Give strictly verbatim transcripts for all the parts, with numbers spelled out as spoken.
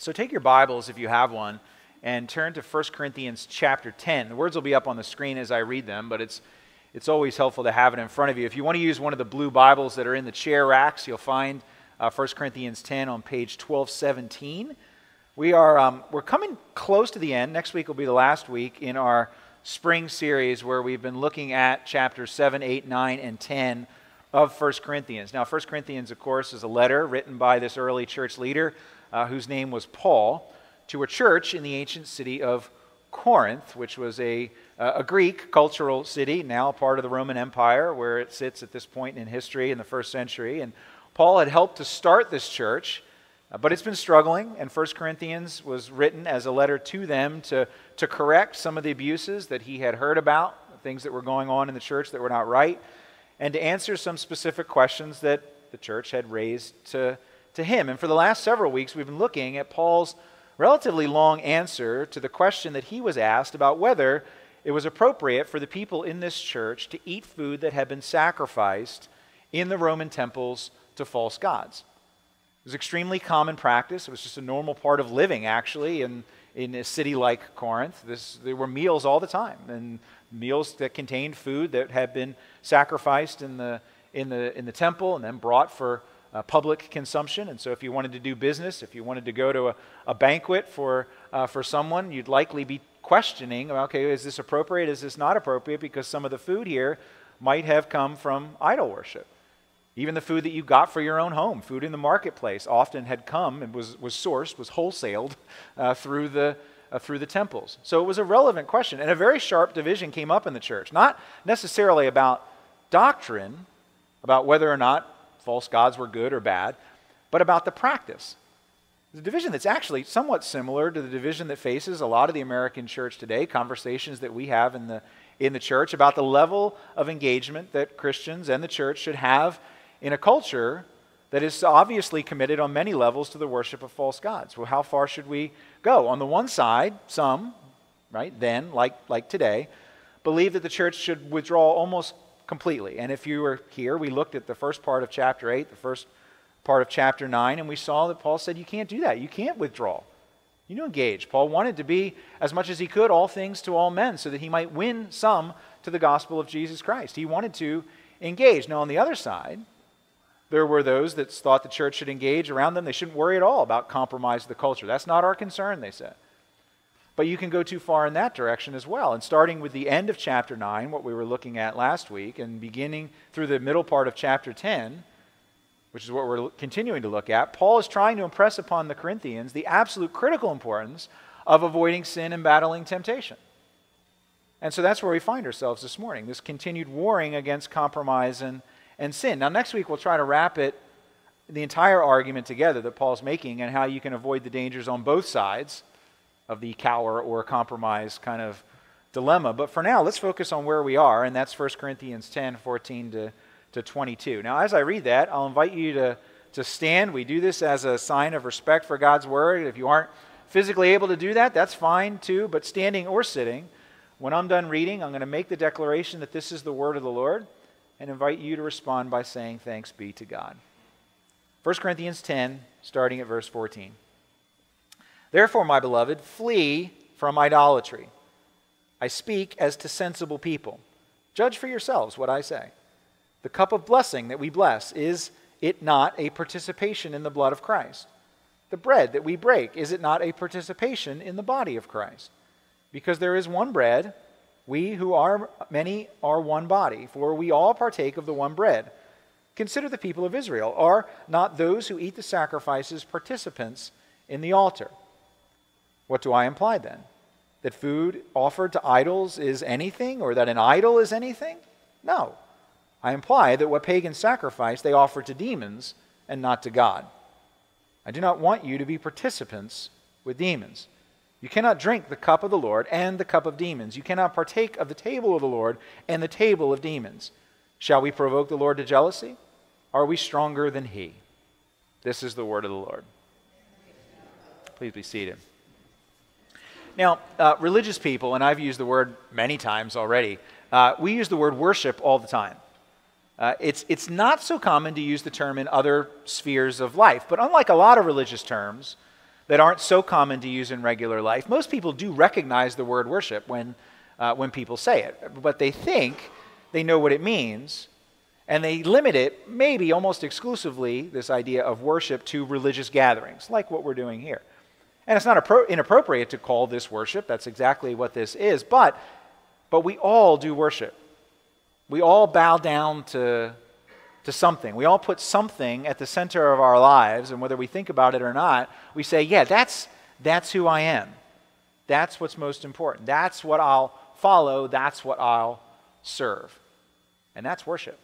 So take your Bibles, if you have one, and turn to First Corinthians chapter ten. The words will be up on the screen as I read them, but it's it's always helpful to have it in front of you. If you want to use one of the blue Bibles that are in the chair racks, you'll find uh, First Corinthians ten on page twelve seventeen. We are um, we're coming close to the end. Next week will be the last week in our spring series where we've been looking at chapters seven, eight, nine, and ten of First Corinthians. Now, First Corinthians, of course, is a letter written by this early church leader uh, whose name was Paul, to a church in the ancient city of Corinth, which was a, uh, a Greek cultural city, now part of the Roman Empire, where it sits at this point in history in the first century. And Paul had helped to start this church, uh, but it's been struggling, and First Corinthians was written as a letter to them to, to correct some of the abuses that he had heard about, things that were going on in the church that were not right, and to answer some specific questions that the church had raised to, to him. And for the last several weeks, we've been looking at Paul's relatively long answer to the question that he was asked about whether it was appropriate for the people in this church to eat food that had been sacrificed in the Roman temples to false gods. It was extremely common practice. It was just a normal part of living, actually, in, in a city like Corinth. This, there were meals all the time, and meals that contained food that had been sacrificed in the, in the, in the temple and then brought for Uh, public consumption. And so if you wanted to do business, if you wanted to go to a, a banquet for uh, for someone, you'd likely be questioning, okay, is this appropriate, is this not appropriate, because some of the food here might have come from idol worship. Even the food that you got for your own home, food in the marketplace, often had come and was, was sourced, was wholesaled uh, through the uh, through the temples. So it was a relevant question, and a very sharp division came up in the church, not necessarily about doctrine, about whether or not false gods were good or bad, but about the practice. The division that's actually somewhat similar to the division that faces a lot of the American church today, conversations that we have in the in the church about the level of engagement that Christians and the church should have in a culture that is obviously committed on many levels to the worship of false gods. Well, how far should we go? On the one side, some, right, then, like like today, believe that the church should withdraw almost completely. And if you were here, we looked at the first part of chapter eight, the first part of chapter nine, and we saw that Paul said you can't do that. You can't withdraw. You know, engage. Paul wanted to be, as much as he could, all things to all men, so that he might win some to the gospel of Jesus Christ. He wanted to engage. Now, on the other side, there were those that thought the church should engage around them. They shouldn't worry at all about compromise of the culture. That's not our concern, they said. But you can go too far in that direction as well. And starting with the end of chapter nine, what we were looking at last week, and beginning through the middle part of chapter ten, which is what we're continuing to look at, Paul is trying to impress upon the Corinthians the absolute critical importance of avoiding sin and battling temptation. And so that's where we find ourselves this morning, this continued warring against compromise and, and sin. Now, next week we'll try to wrap it, the entire argument together that Paul's making, and how you can avoid the dangers on both sides of the cower or compromise kind of dilemma. But for now, let's focus on where we are, and that's First Corinthians ten, fourteen to twenty-two. Now, as I read that, I'll invite you to, to stand. We do this as a sign of respect for God's Word. If you aren't physically able to do that, that's fine too, but standing or sitting, when I'm done reading, I'm going to make the declaration that this is the Word of the Lord, and invite you to respond by saying, "Thanks be to God." First Corinthians ten, starting at verse fourteen. "Therefore, my beloved, flee from idolatry. I speak as to sensible people. Judge for yourselves what I say. The cup of blessing that we bless, is it not a participation in the blood of Christ? The bread that we break, is it not a participation in the body of Christ? Because there is one bread, we who are many are one body, for we all partake of the one bread. Consider the people of Israel. Are not those who eat the sacrifices participants in the altar? What do I imply then? That food offered to idols is anything, or that an idol is anything? No. I imply that what pagans sacrifice they offer to demons and not to God. I do not want you to be participants with demons. You cannot drink the cup of the Lord and the cup of demons. You cannot partake of the table of the Lord and the table of demons. Shall we provoke the Lord to jealousy? Are we stronger than he?" This is the word of the Lord. Please be seated. Now, uh, religious people, and I've used the word many times already, uh, we use the word worship all the time. Uh, it's, it's not so common to use the term in other spheres of life, but unlike a lot of religious terms, that aren't so common to use in regular life. Most people do recognize the word worship when, uh, when people say it, but they think they know what it means, and they limit it, maybe almost exclusively, this idea of worship to religious gatherings, like what we're doing here. And it's not appro- inappropriate to call this worship. That's exactly what this is. But, but we all do worship. We all bow down to, to something. We all put something at the center of our lives, and whether we think about it or not, we say, yeah, that's, that's who I am. That's what's most important. That's what I'll follow. That's what I'll serve. And that's worship.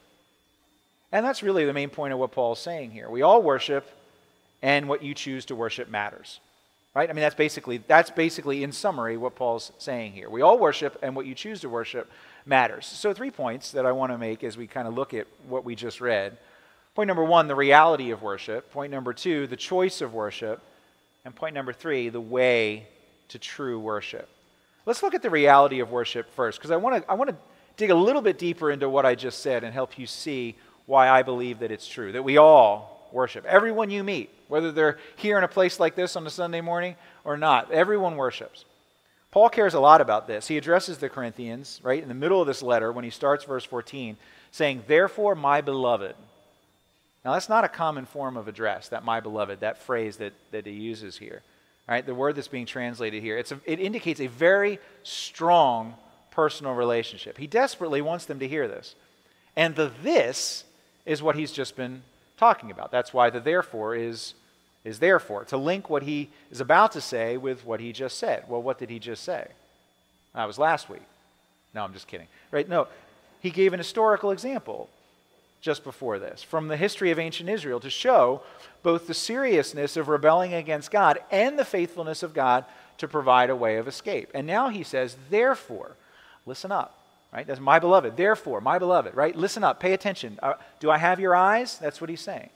And that's really the main point of what Paul's saying here. We all worship, and what you choose to worship matters. Right? I mean, that's basically, that's basically in summary what Paul's saying here. We all worship, and what you choose to worship matters. So three points that I want to make as we kind of look at what we just read. Point number one, the reality of worship. Point number two, the choice of worship. And point number three, the way to true worship. Let's look at the reality of worship first, because I want to I want to dig a little bit deeper into what I just said and help you see why I believe that it's true, that we all worship. Everyone you meet, whether they're here in a place like this on a Sunday morning or not, everyone worships. Paul cares a lot about this. He addresses the Corinthians, right, in the middle of this letter when he starts verse fourteen, saying, "Therefore, my beloved." Now, that's not a common form of address, that my beloved, that phrase that, that he uses here. Right? The word that's being translated here, it's a, it indicates a very strong personal relationship. He desperately wants them to hear this. And the this is what he's just been talking about. That's why the therefore is, is therefore, to link what he is about to say with what he just said. Well, what did he just say? That was last week. No, I'm just kidding. Right? No, he gave an historical example just before this from the history of ancient Israel to show both the seriousness of rebelling against God and the faithfulness of God to provide a way of escape. And now he says, therefore, listen up. Right? That's my beloved. Therefore, my beloved, right? Listen up. Pay attention. Uh, do I have your eyes? That's what he's saying.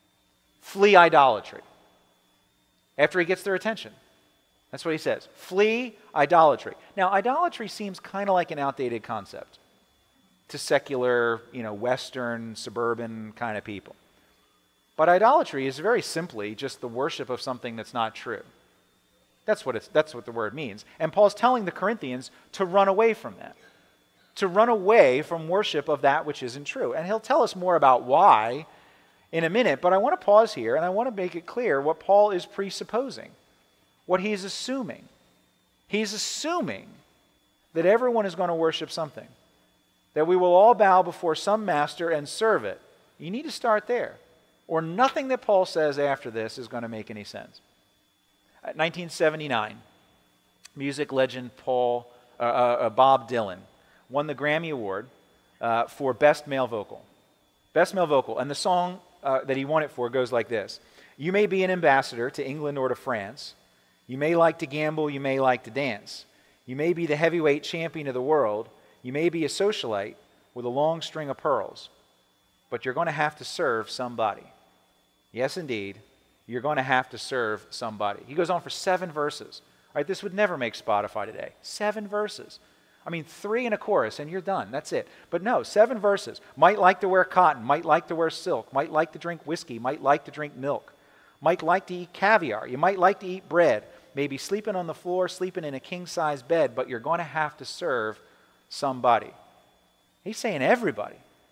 Flee idolatry. After he gets their attention. That's what he says. Flee idolatry. Now, idolatry seems kind of like an outdated concept to secular, you know, Western, suburban kind of people. But idolatry is very simply just the worship of something that's not true. That's what it's, that's what the word means. And Paul's telling the Corinthians to run away from that. To run away from worship of that which isn't true. And he'll tell us more about why in a minute, but I want to pause here and I want to make it clear what Paul is presupposing, what he's assuming. He's assuming that everyone is going to worship something, that we will all bow before some master and serve it. You need to start there, or nothing that Paul says after this is going to make any sense. At nineteen seventy-nine, music legend Paul, uh, uh, Bob Dylan won the Grammy Award uh, for Best Male Vocal. Best Male Vocal. And the song uh, that he won it for goes like this. You may be an ambassador to England or to France. You may like to gamble. You may like to dance. You may be the heavyweight champion of the world. You may be a socialite with a long string of pearls. But you're going to have to serve somebody. Yes, indeed. You're going to have to serve somebody. He goes on for seven verses. Right? This would never make Spotify today. Seven verses. I mean, three in a chorus and you're done. That's it. But no, seven verses. Might like to wear cotton, might like to wear silk, might like to drink whiskey, might like to drink milk, might like to eat caviar, you might like to eat bread, maybe sleeping on the floor, sleeping in a king-size bed, but you're going to have to serve somebody. He's saying everybody.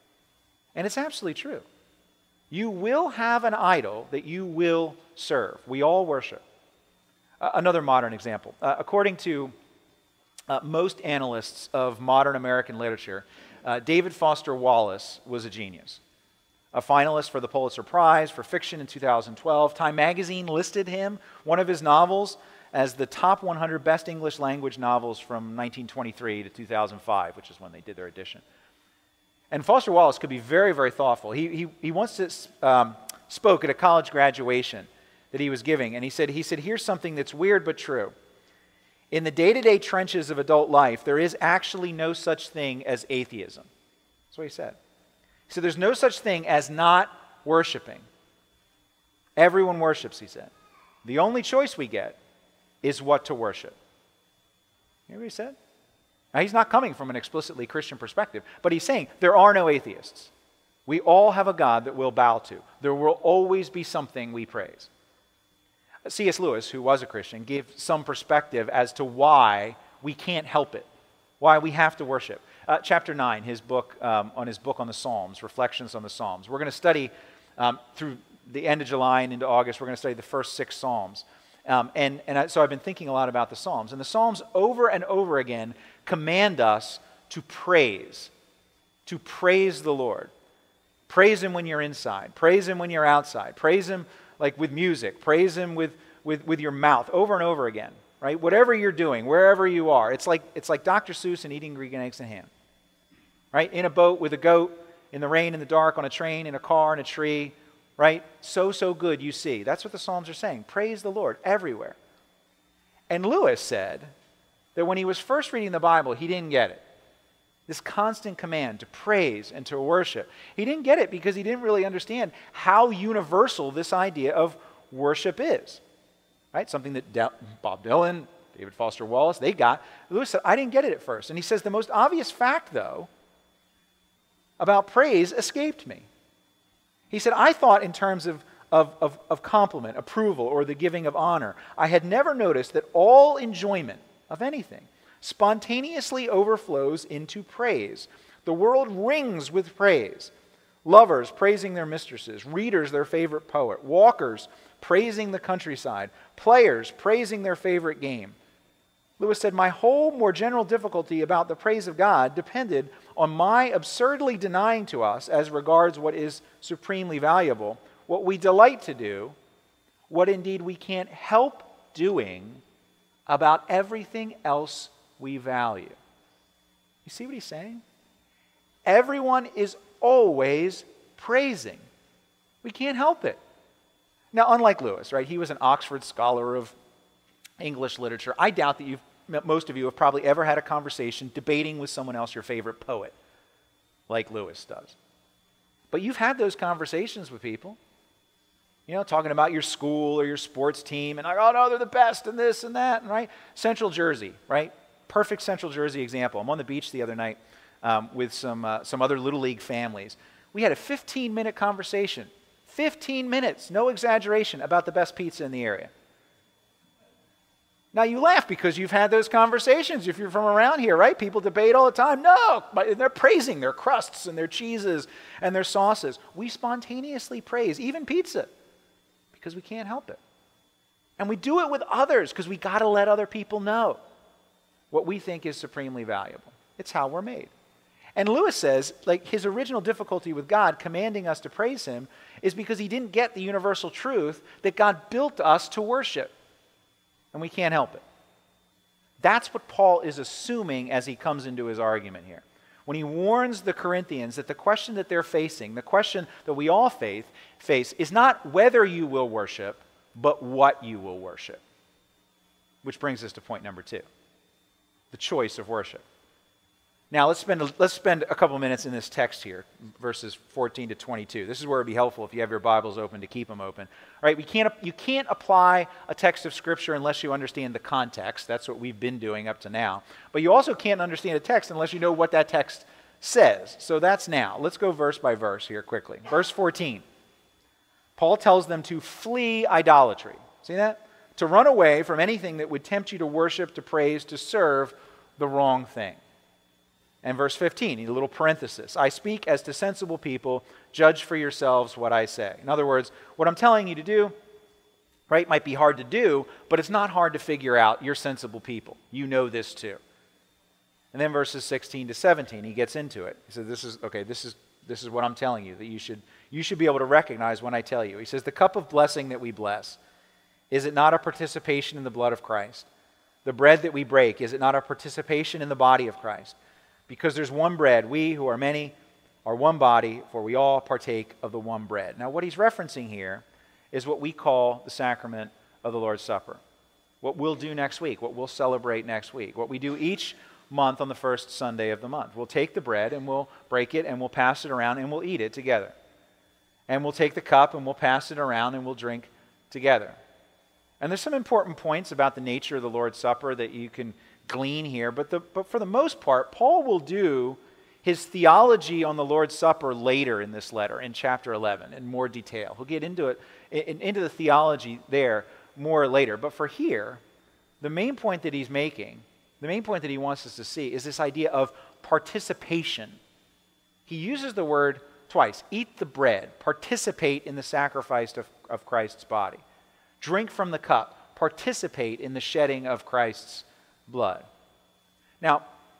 And it's absolutely true. You will have an idol that you will serve. We all worship. Uh, another modern example. Uh, according to Uh, most analysts of modern American literature, uh, David Foster Wallace was a genius. A finalist for the Pulitzer Prize for fiction in two thousand twelve. Time magazine listed him, one of his novels, as the top one hundred best English language novels from nineteen twenty-three to two thousand five, which is when they did their edition. And Foster Wallace could be very, very thoughtful. He, he, he once um, spoke at a college graduation that he was giving, and he said, he said, here's something that's weird but true. In the day-to-day trenches of adult life, there is actually no such thing as atheism. That's what he said. He said, there's no such thing as not worshiping. Everyone worships, he said. The only choice we get is what to worship. You hear what he said? Now, he's not coming from an explicitly Christian perspective, but he's saying there are no atheists. We all have a God that we'll bow to. There will always be something we praise. C S Lewis, who was a Christian, gave some perspective as to why we can't help it, why we have to worship. Uh, chapter nine, his book, um, on his book on the Psalms, Reflections on the Psalms. We're going to study um, through the end of July and into August, we're going to study the first six Psalms. Um, and and I, so I've been thinking a lot about the Psalms. And the Psalms over and over again command us to praise, to praise the Lord. Praise Him when you're inside. Praise Him when you're outside. Praise Him like with music. Praise Him with, with, with your mouth over and over again. Right? Whatever you're doing, wherever you are. It's like, it's like Doctor Seuss and eating Greek eggs and ham. Right? In a boat with a goat, in the rain, in the dark, on a train, in a car, in a tree. Right? So, so good you see. That's what the Psalms are saying. Praise the Lord everywhere. And Lewis said that when he was first reading the Bible, he didn't get it. This constant command to praise and to worship. He didn't get it because he didn't really understand how universal this idea of worship is. Right? Something that De- Bob Dylan, David Foster Wallace, they got. Lewis said, I didn't get it at first. And he says, the most obvious fact, though, about praise escaped me. He said, I thought in terms of, of, of, of compliment, approval, or the giving of honor. I had never noticed that all enjoyment of anything spontaneously overflows into praise. The world rings with praise. Lovers praising their mistresses, readers their favorite poet, walkers praising the countryside, players praising their favorite game. Lewis said, my whole more general difficulty about the praise of God depended on my absurdly denying to us, as regards what is supremely valuable, what we delight to do, what indeed we can't help doing about everything else we value. You see what he's saying? Everyone is always praising. We can't help it. Now, unlike Lewis, right? He was an Oxford scholar of English literature. I doubt that you've, most of you have probably ever had a conversation debating with someone else your favorite poet, like Lewis does. But you've had those conversations with people, you know, talking about your school or your sports team, and like, oh no, they're the best, and this and that, and right? Central Jersey, right? Perfect Central Jersey example. I'm on the beach the other night um, with some uh, some other Little League families. We had a fifteen-minute conversation, fifteen minutes, no exaggeration, about the best pizza in the area. Now, you laugh because you've had those conversations if you're from around here, right? People debate all the time. No, but they're praising their crusts and their cheeses and their sauces. We spontaneously praise, even pizza, because we can't help it. And we do it with others because we got to let other people know what we think is supremely valuable. It's how we're made. And Lewis says, like, his original difficulty with God commanding us to praise Him is because he didn't get the universal truth that God built us to worship. And we can't help it. That's what Paul is assuming as he comes into his argument here. When he warns the Corinthians that the question that they're facing, the question that we all face, face is not whether you will worship, but what you will worship. Which brings us to point number two, the choice of worship. Now, let's spend, a, let's spend a couple minutes in this text here, verses fourteen to twenty-two. This is where it would be helpful if you have your Bibles open to keep them open. All right, we can't, you can't apply a text of Scripture unless you understand the context. That's what we've been doing up to now. But you also can't understand a text unless you know what that text says. So that's now. Let's go verse by verse here quickly. Verse fourteen. Paul tells them to flee idolatry. See that? To run away from anything that would tempt you to worship, to praise, to serve the wrong thing. And verse fifteen, a little parenthesis. I speak as to sensible people, judge for yourselves what I say. In other words, what I'm telling you to do, right, might be hard to do, but it's not hard to figure out. You're sensible people. You know this too. And then verses sixteen to seventeen, he gets into it. He says, this is, okay, this is, this is what I'm telling you, that you should, you should be able to recognize when I tell you. He says, the cup of blessing that we bless, is it not a participation in the blood of Christ? The bread that we break, is it not a participation in the body of Christ? Because there's one bread, we who are many are one body, for we all partake of the one bread. Now, what he's referencing here is what we call the sacrament of the Lord's Supper. What we'll do next week, what we'll celebrate next week, what we do each month on the first Sunday of the month. We'll take the bread and we'll break it and we'll pass it around and we'll eat it together. And we'll take the cup and we'll pass it around and we'll drink together. And there's some important points about the nature of the Lord's Supper that you can glean here, but, the, but for the most part, Paul will do his theology on the Lord's Supper later in this letter, in chapter eleven, in more detail. He'll get into it, in, into the theology there, more later. But for here, the main point that he's making, the main point that he wants us to see is this idea of participation. He uses the word twice. Eat the bread, participate in the sacrifice of, of Christ's body. Drink from the cup, participate in the shedding of Christ's blood. Now,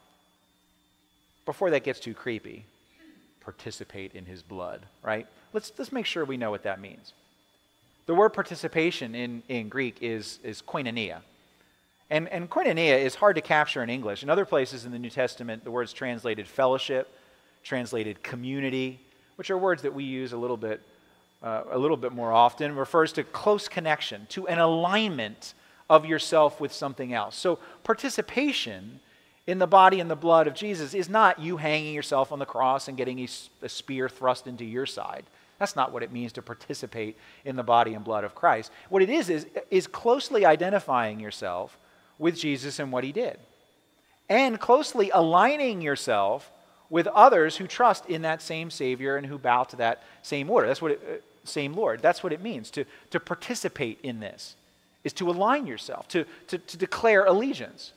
before that gets too creepy, participate in his blood, right? Let's, let's make sure we know what that means. The word participation in, in Greek is, is koinonia. And, and koinonia is hard to capture in English. In other places in the New Testament, the word's translated fellowship, translated community, which are words that we use a little bit, uh, a little bit more often. It refers to close connection, to an alignment of yourself with something else. So participation in the body and the blood of Jesus is not you hanging yourself on the cross and getting a, a spear thrust into your side. That's not what it means to participate in the body and blood of Christ. What it is is, is closely identifying yourself with Jesus and what he did, and closely aligning yourself with others who trust in that same Savior and who bow to that same order. That's what it, uh, same Lord. That's what it means to, to participate in this, is to align yourself, to, to, to declare allegiance.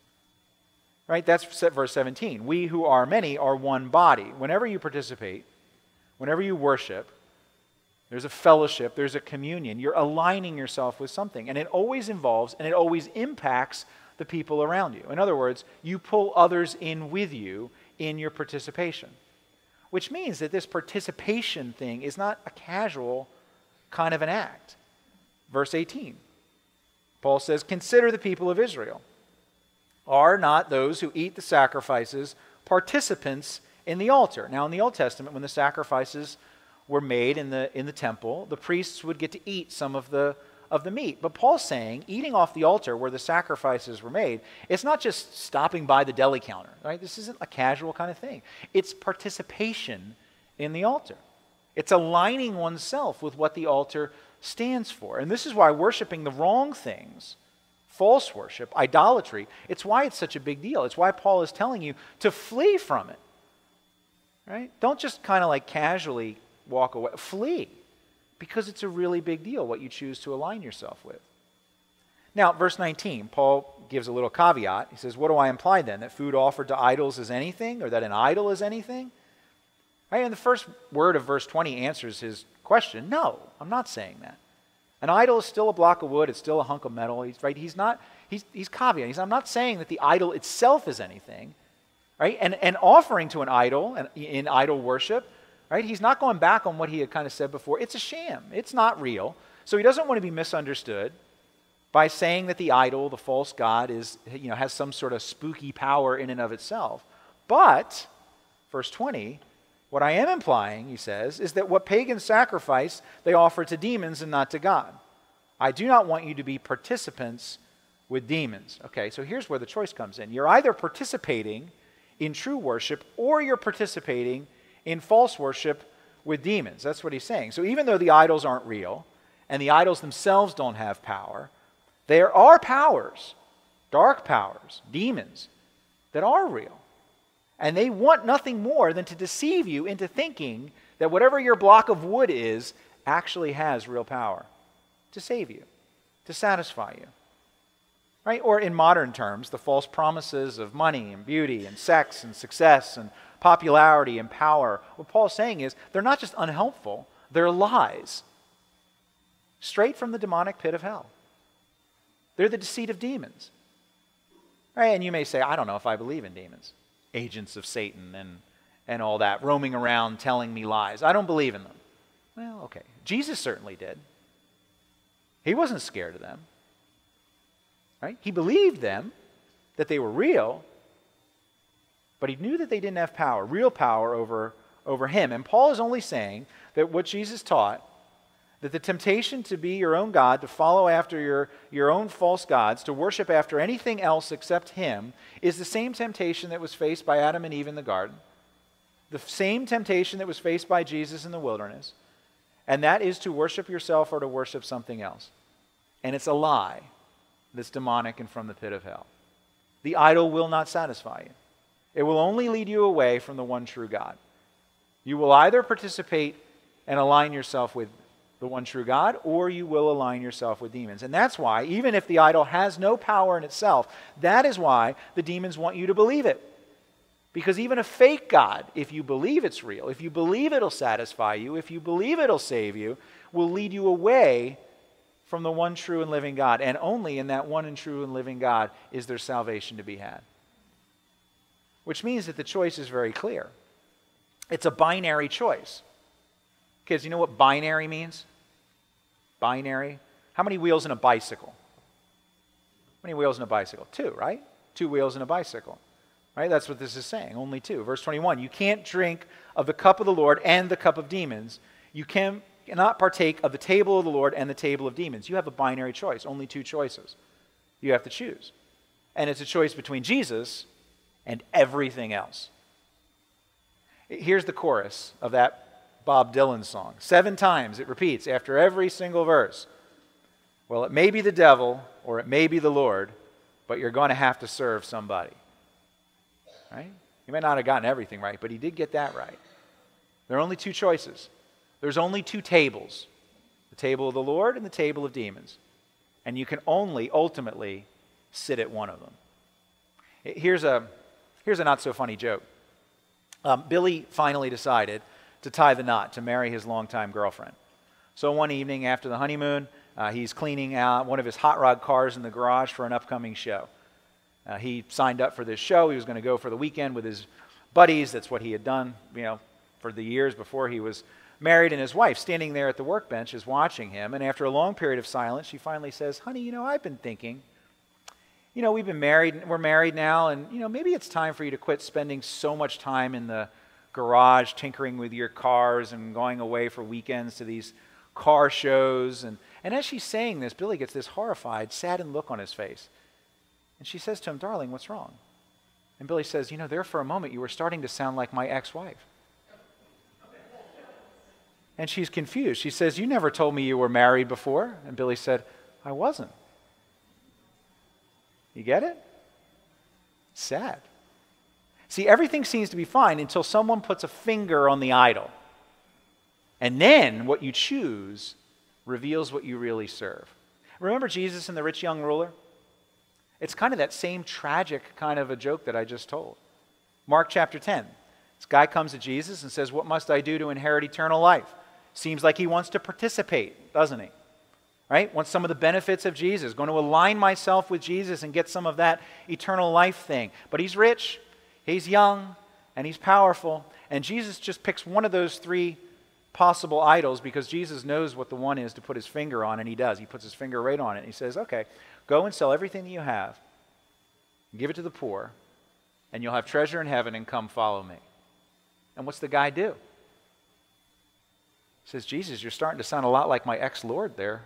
Right? That's verse seventeen. We who are many are one body. Whenever you participate, whenever you worship, there's a fellowship, there's a communion. You're aligning yourself with something. And it always involves and it always impacts the people around you. In other words, you pull others in with you in your participation. Which means that this participation thing is not a casual kind of an act. Verse eighteen. Paul says, consider the people of Israel. Are not those who eat the sacrifices participants in the altar? Now in the Old Testament, when the sacrifices were made in the in the temple, the priests would get to eat some of the of the meat. But Paul's saying, eating off the altar where the sacrifices were made, it's not just stopping by the deli counter, right? This isn't a casual kind of thing. It's participation in the altar. It's aligning oneself with what the altar stands for. And this is why worshiping the wrong things, false worship, idolatry, it's why it's such a big deal. It's why Paul is telling you to flee from it, right? Don't just kind of like casually walk away. Flee, because it's a really big deal what you choose to align yourself with. Now, verse nineteen, Paul gives a little caveat. He says, what do I imply then? That food offered to idols is anything, or that an idol is anything? Right? And the first word of verse twenty answers his question. No, I'm not saying that. An idol is still a block of wood. It's still a hunk of metal. He's, right? He's not, he's, he's caveating. He's, I'm not saying that the idol itself is anything. Right? And, and offering to an idol in, in idol worship, right? He's not going back on what he had kind of said before. It's a sham. It's not real. So he doesn't want to be misunderstood by saying that the idol, the false god, is, you know, has some sort of spooky power in and of itself. But, verse twenty, what I am implying, he says, is that what pagans sacrifice, they offer to demons and not to God. I do not want you to be participants with demons. Okay, so here's where the choice comes in. You're either participating in true worship or you're participating in false worship with demons. That's what he's saying. So even though the idols aren't real and the idols themselves don't have power, there are powers, dark powers, demons, that are real. And they want nothing more than to deceive you into thinking that whatever your block of wood is actually has real power to save you, to satisfy you. Right? Or in modern terms, the false promises of money and beauty and sex and success and popularity and power. What Paul's saying is they're not just unhelpful, they're lies. Straight from the demonic pit of hell. They're the deceit of demons. Right? And you may say, I don't know if I believe in demons. Agents of Satan and, and all that, roaming around telling me lies. I don't believe in them. Well, okay. Jesus certainly did. He wasn't scared of them. Right? He believed them, that they were real, but he knew that they didn't have power, real power over, over him. And Paul is only saying that what Jesus taught, that the temptation to be your own God, to follow after your, your own false gods, to worship after anything else except him, is the same temptation that was faced by Adam and Eve in the garden, the same temptation that was faced by Jesus in the wilderness, and that is to worship yourself or to worship something else. And it's a lie that's demonic and from the pit of hell. The idol will not satisfy you. It will only lead you away from the one true God. You will either participate and align yourself with the one true God, or you will align yourself with demons. And that's why, even if the idol has no power in itself, that is why the demons want you to believe it. Because even a fake God, if you believe it's real, if you believe it'll satisfy you, if you believe it'll save you, will lead you away from the one true and living God. And only in that one and true and living God is there salvation to be had. Which means that the choice is very clear. It's a binary choice. Kids, you know what binary means? Binary. How many wheels in a bicycle? How many wheels in a bicycle? Two, right? Two wheels in a bicycle. Right? That's what this is saying. Only two. Verse twenty-one, you can't drink of the cup of the Lord and the cup of demons. You can, cannot partake of the table of the Lord and the table of demons. You have a binary choice. Only two choices. You have to choose. And it's a choice between Jesus and everything else. Here's the chorus of that Bob Dylan song. Seven times it repeats after every single verse. Well, it may be the devil or it may be the Lord, but you're going to have to serve somebody. Right? He may not have gotten everything right, but he did get that right. There are only two choices. There's only two tables. The table of the Lord and the table of demons. And you can only ultimately sit at one of them. Here's a, here's a not so funny joke. Um, Billy finally decided to tie the knot, to marry his longtime girlfriend. So one evening after the honeymoon, uh, he's cleaning out one of his hot rod cars in the garage for an upcoming show. Uh, he signed up for this show. He was going to go for the weekend with his buddies. That's what he had done, you know, for the years before he was married. And his wife, standing there at the workbench, is watching him. And after a long period of silence, she finally says, "Honey, you know, I've been thinking, you know, we've been married, we're married now, and, you know, maybe it's time for you to quit spending so much time in the garage tinkering with your cars and going away for weekends to these car shows." And, and as she's saying this, Billy gets this horrified, saddened look on his face. And she says to him, "Darling, what's wrong?" And Billy says, "You know, there for a moment you were starting to sound like my ex-wife." And she's confused. She says, "You never told me you were married before." And Billy said, "I wasn't." You get it? Sad. See, everything seems to be fine until someone puts a finger on the idol. And then what you choose reveals what you really serve. Remember Jesus and the rich young ruler? It's kind of that same tragic kind of a joke that I just told. Mark chapter ten. This guy comes to Jesus and says, "What must I do to inherit eternal life?" Seems like he wants to participate, doesn't he? Right? Wants some of the benefits of Jesus. Going to align myself with Jesus and get some of that eternal life thing. But he's rich, he's young, and he's powerful. And Jesus just picks one of those three possible idols because Jesus knows what the one is to put his finger on, and he does. He puts his finger right on it. And he says, "Okay, go and sell everything that you have, give it to the poor, and you'll have treasure in heaven, and come follow me." And what's the guy do? He says, "Jesus, you're starting to sound a lot like my ex-Lord there."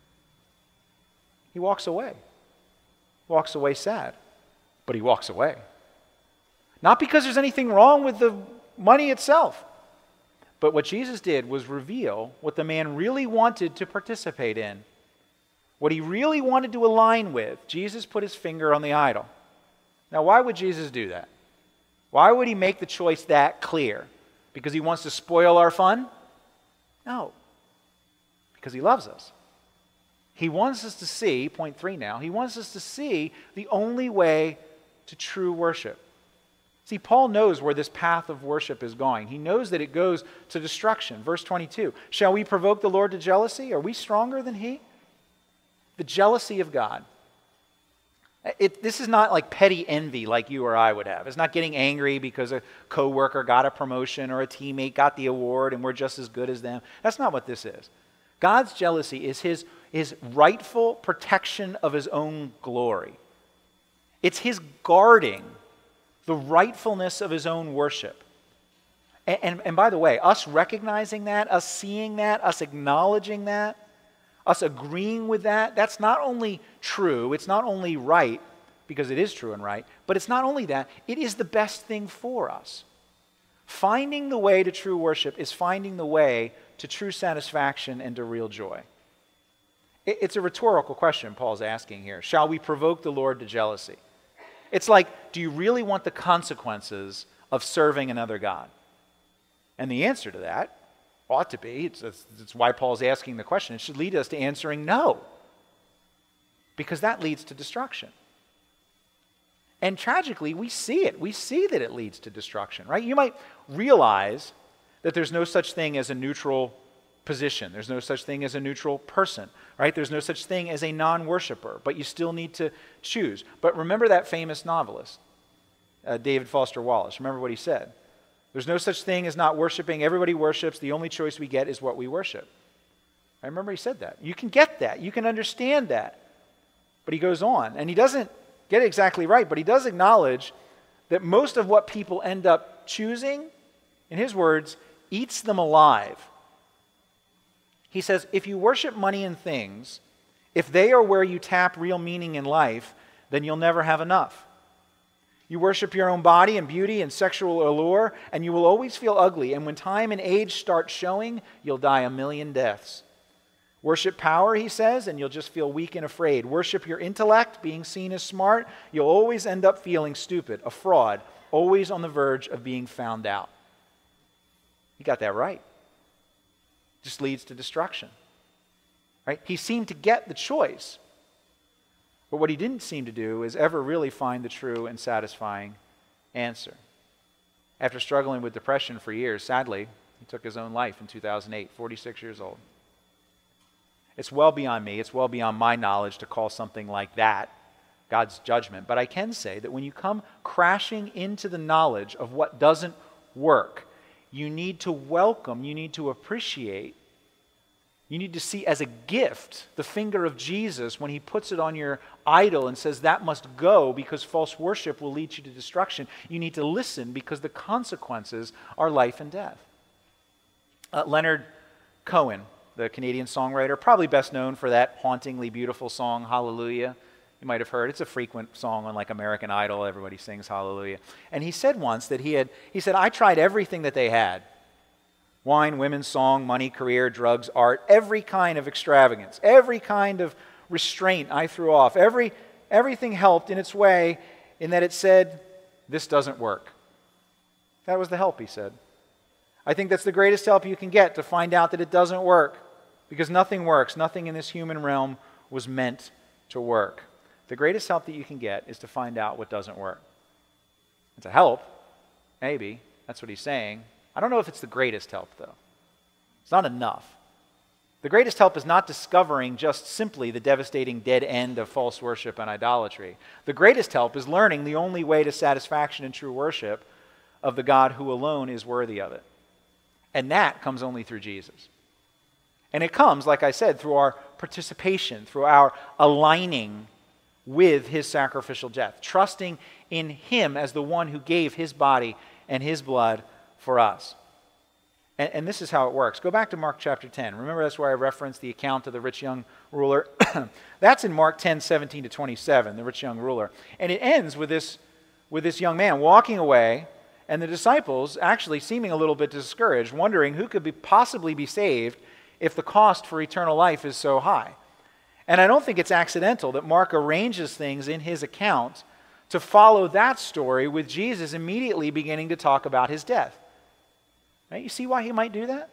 He walks away. Walks away sad. But he walks away. Not because there's anything wrong with the money itself. But what Jesus did was reveal what the man really wanted to participate in. What he really wanted to align with. Jesus put his finger on the idol. Now, why would Jesus do that? Why would he make the choice that clear? Because he wants to spoil our fun? No. Because he loves us. He wants us to see, point three now, he wants us to see the only way to true worship. See, Paul knows where this path of worship is going. He knows that it goes to destruction. Verse twenty-two, "Shall we provoke the Lord to jealousy? Are we stronger than he?" The jealousy of God. It, this is not like petty envy like you or I would have. It's not getting angry because a coworker got a promotion or a teammate got the award and we're just as good as them. That's not what this is. God's jealousy is his, his rightful protection of his own glory. It's his guarding the rightfulness of his own worship. And, and, and by the way, us recognizing that, us seeing that, us acknowledging that, us agreeing with that, that's not only true, it's not only right, because it is true and right, but it's not only that, it is the best thing for us. Finding the way to true worship is finding the way to true satisfaction and to real joy. It, it's a rhetorical question Paul's asking here. Shall we provoke the Lord to jealousy? It's like, do you really want the consequences of serving another God? And the answer to that ought to be. It's, it's, it's why Paul's asking the question. It should lead us to answering no, because that leads to destruction. And tragically, we see it. We see that it leads to destruction, right? You might realize that there's no such thing as a neutral position. There's no such thing as a neutral person, right? There's no such thing as a non-worshiper, but you still need to choose. But remember that famous novelist, uh, David Foster Wallace. Remember what he said. There's no such thing as not worshiping. Everybody worships. The only choice we get is what we worship. I remember he said that. You can get that. You can understand that. But he goes on, and he doesn't get it exactly right, but he does acknowledge that most of what people end up choosing, in his words, eats them alive. He says, if you worship money and things, if they are where you tap real meaning in life, then you'll never have enough. You worship your own body and beauty and sexual allure, and you will always feel ugly, and when time and age start showing, you'll die a million deaths. Worship power, he says, and you'll just feel weak and afraid. Worship your intellect, being seen as smart. You'll always end up feeling stupid, a fraud, always on the verge of being found out. He got that right. Just leads to destruction. Right? He seemed to get the choice. But what he didn't seem to do is ever really find the true and satisfying answer. After struggling with depression for years, sadly, he took his own life in two thousand eight, forty-six years old. It's well beyond me, it's well beyond my knowledge to call something like that God's judgment. But I can say that when you come crashing into the knowledge of what doesn't work, you need to welcome, you need to appreciate, you need to see as a gift the finger of Jesus when he puts it on your idol and says that must go because false worship will lead you to destruction. You need to listen because the consequences are life and death. Uh, Leonard Cohen, the Canadian songwriter, probably best known for that hauntingly beautiful song, Hallelujah. You might have heard. It's a frequent song on like American Idol. Everybody sings Hallelujah. And he said once that he had, he said, I tried everything that they had. Wine, women, song, money, career, drugs, art, every kind of extravagance, every kind of restraint I threw off. Every, everything helped in its way in that it said, this doesn't work. That was the help, he said. I think that's the greatest help you can get, to find out that it doesn't work. Because nothing works. Nothing in this human realm was meant to work. The greatest help that you can get is to find out what doesn't work. It's a help, maybe. That's what he's saying. I don't know if it's the greatest help, though. It's not enough. The greatest help is not discovering just simply the devastating dead end of false worship and idolatry. The greatest help is learning the only way to satisfaction and true worship of the God who alone is worthy of it. And that comes only through Jesus. And it comes, like I said, through our participation, through our aligning with his sacrificial death, trusting in him as the one who gave his body and his blood for us. And, and this is how it works. Go back to Mark chapter ten. Remember, that's where I referenced the account of the rich young ruler. That's in Mark ten, seventeen to twenty-seven, the rich young ruler. And it ends with this, with this young man walking away, and the disciples actually seeming a little bit discouraged, wondering who could be, possibly be saved if the cost for eternal life is so high. And I don't think it's accidental that Mark arranges things in his account to follow that story with Jesus immediately beginning to talk about his death. Right? You see why he might do that?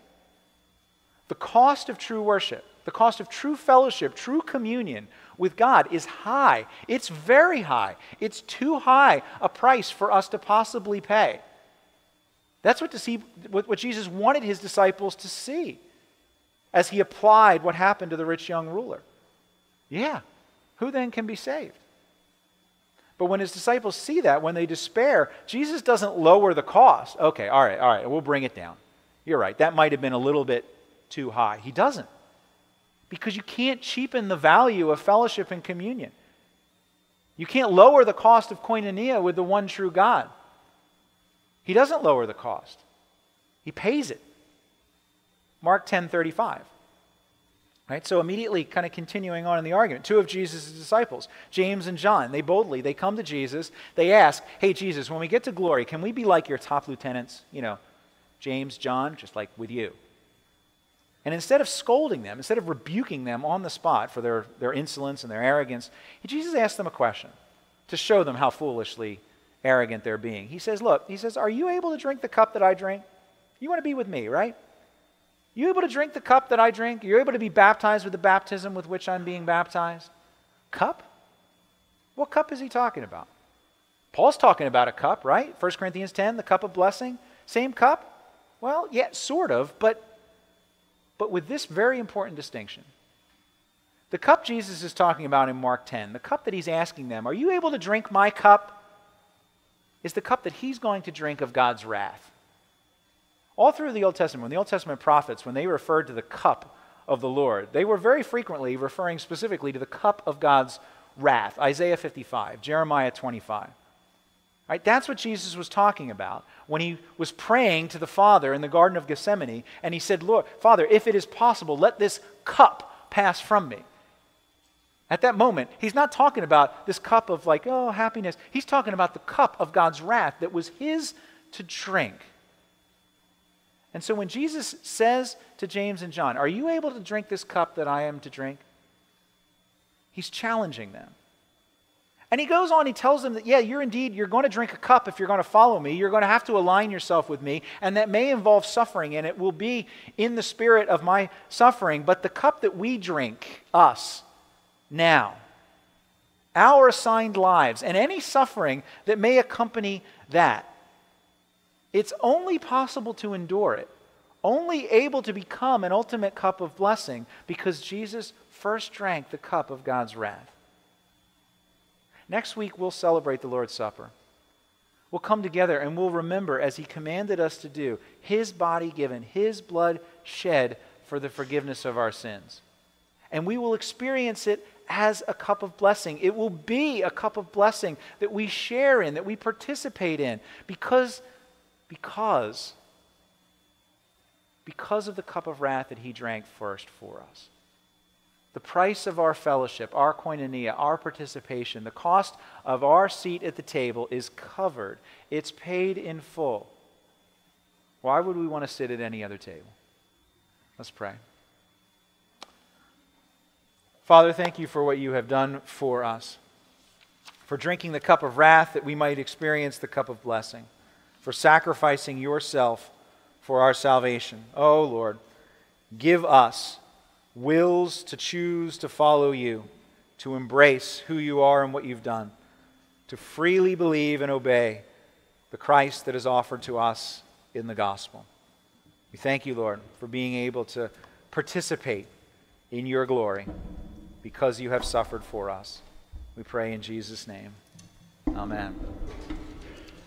The cost of true worship, the cost of true fellowship, true communion with God is high. It's very high. It's too high a price for us to possibly pay. That's what, to see, what, what Jesus wanted his disciples to see as he applied what happened to the rich young ruler. Yeah, who then can be saved? But when his disciples see that, when they despair, Jesus doesn't lower the cost. Okay, all right, all right, we'll bring it down. You're right, that might have been a little bit too high. He doesn't. Because you can't cheapen the value of fellowship and communion. You can't lower the cost of koinonia with the one true God. He doesn't lower the cost. He pays it. Mark ten thirty-five. Right? So immediately kind of continuing on in the argument, two of Jesus' disciples, James and John, they boldly, they come to Jesus, they ask, hey Jesus, when we get to glory, can we be like your top lieutenants? You know, James, John, just like with you. And instead of scolding them, instead of rebuking them on the spot for their, their insolence and their arrogance, Jesus asked them a question to show them how foolishly arrogant they're being. He says, look, he says, are you able to drink the cup that I drink? You want to be with me, right? You able to drink the cup that I drink? You're able to be baptized with the baptism with which I'm being baptized? Cup? What cup is he talking about? Paul's talking about a cup, right? First Corinthians ten, the cup of blessing. Same cup? Well, yeah, sort of, but, but with this very important distinction. The cup Jesus is talking about in Mark ten, the cup that he's asking them, are you able to drink my cup? Is the cup that he's going to drink of God's wrath. All through the Old Testament, when the Old Testament prophets, when they referred to the cup of the Lord, they were very frequently referring specifically to the cup of God's wrath. Isaiah fifty-five, Jeremiah twenty-five. Right? That's what Jesus was talking about when he was praying to the Father in the Garden of Gethsemane, and he said, Lord, Father, if it is possible, let this cup pass from me. At that moment, he's not talking about this cup of like, oh, happiness. He's talking about the cup of God's wrath that was his to drink. And so when Jesus says to James and John, are you able to drink this cup that I am to drink? He's challenging them. And he goes on, he tells them that, yeah, you're indeed, you're going to drink a cup if you're going to follow me. You're going to have to align yourself with me, and that may involve suffering, and it will be in the spirit of my suffering. But the cup that we drink, us, now, our assigned lives, and any suffering that may accompany that, it's only possible to endure it, only able to become an ultimate cup of blessing because Jesus first drank the cup of God's wrath. Next week, we'll celebrate the Lord's Supper. We'll come together and we'll remember, as he commanded us to do, his body given, his blood shed for the forgiveness of our sins. And we will experience it as a cup of blessing. It will be a cup of blessing that we share in, that we participate in, because Because, because of the cup of wrath that he drank first for us. The price of our fellowship, our koinonia, our participation, the cost of our seat at the table is covered. It's paid in full. Why would we want to sit at any other table? Let's pray. Father, thank you for what you have done for us, for drinking the cup of wrath that we might experience the cup of blessing, for sacrificing yourself for our salvation. Oh, Lord, give us wills to choose to follow you, to embrace who you are and what you've done, to freely believe and obey the Christ that is offered to us in the gospel. We thank you, Lord, for being able to participate in your glory because you have suffered for us. We pray in Jesus' name. Amen.